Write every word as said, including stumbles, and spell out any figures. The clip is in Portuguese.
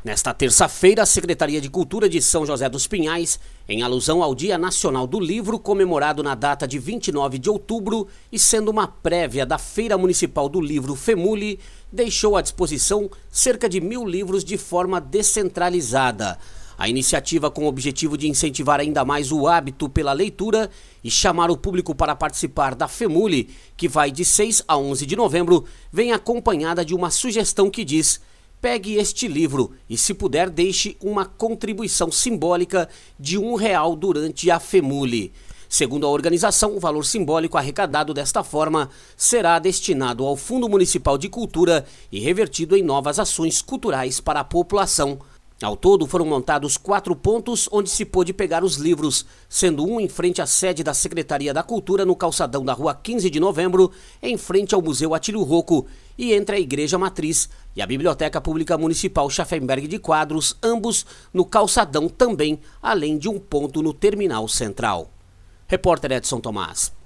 Nesta terça-feira, a Secretaria de Cultura de São José dos Pinhais, em alusão ao Dia Nacional do Livro, comemorado na data de vinte e nove de outubro e sendo uma prévia da Feira Municipal do Livro FEMULI, deixou à disposição cerca de mil livros de forma descentralizada. A iniciativa, com o objetivo de incentivar ainda mais o hábito pela leitura e chamar o público para participar da FEMULI, que vai de seis a onze de novembro, vem acompanhada de uma sugestão que diz: pegue este livro e, se puder, deixe uma contribuição simbólica de um real durante a FEMULI. Segundo a organização, o valor simbólico arrecadado desta forma será destinado ao Fundo Municipal de Cultura e revertido em novas ações culturais para a população. Ao todo, foram montados quatro pontos onde se pôde pegar os livros, sendo um em frente à sede da Secretaria da Cultura no calçadão da Rua quinze de novembro, em frente ao Museu Atílio Rocco, e entre a Igreja Matriz e a Biblioteca Pública Municipal Schaffenberg de Quadros, ambos no calçadão também, além de um ponto no Terminal Central. Repórter Edson Tomás.